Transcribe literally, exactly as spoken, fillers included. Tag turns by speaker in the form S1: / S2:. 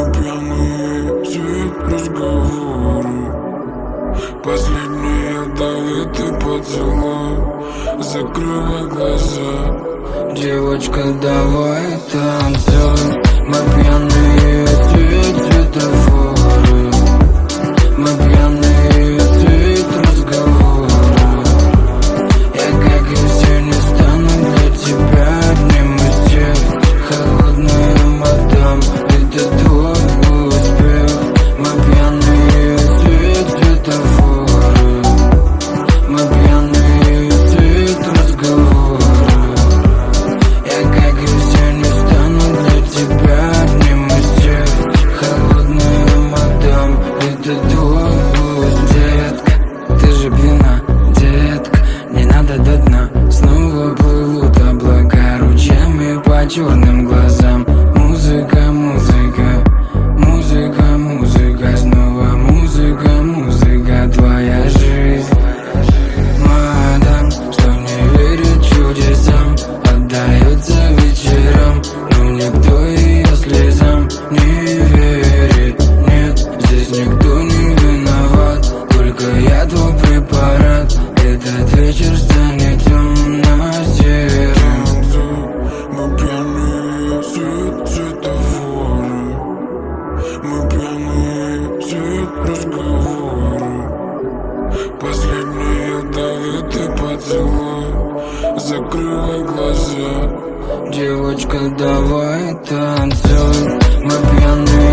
S1: Мы пьяные, цвет разговоры. Последний ядовитый поцелуй. Закрывай глаза.
S2: Девочка, давай танцуй. Мы пьяные, цвет светофоры. Мы пьяные, цвет разговора. Я, как и все, не стану для тебя одним из тех. Холодная мадам, это твой успех. Мы пьяные, цвет светофоры. Мы пьяные, цвет разговора. Я, как и все, не стану для тебя одним из тех. Холодная мадам, это твой успех. Ты же пьяна, детка, не надо до дна. Снова плывут облака ручьями по черным глазам. Музыка, музыка, музыка, музыка, снова музыка, музыка, твоя жизнь. Мадам, что не верит чудесам, отдается вечерам, но никто ее слезам не верит. Нет, здесь никто не виноват, только я твой препарат. Этот вечер станет темно-серым.
S1: Мы пьяные, цвет светофоры. Мы пьяные, цвет разговора. Последний ядовитый поцелуй. Закрывай глаза.
S2: Девочка, давай танцуй. Мы пьяные,